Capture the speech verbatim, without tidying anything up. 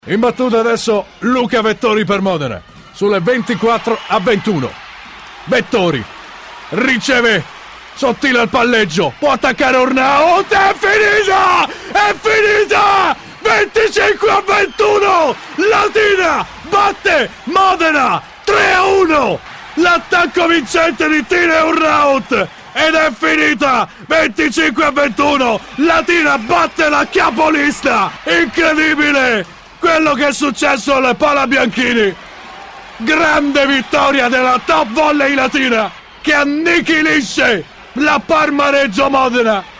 In battuta adesso Luca Vettori per Modena, sulle ventiquattro a ventuno. Vettori riceve, sottile al palleggio, può attaccare Urnaut, è finita! È finita! venticinque a ventuno! Latina batte Modena tre a uno! L'attacco vincente di Tine Urnaut ed è finita! venticinque a ventuno! Latina batte la capolista! Incredibile! Quello che è successo alle Palabianchini! Grande vittoria della Top Volley Latina che annichilisce la Parma Reggio Modena!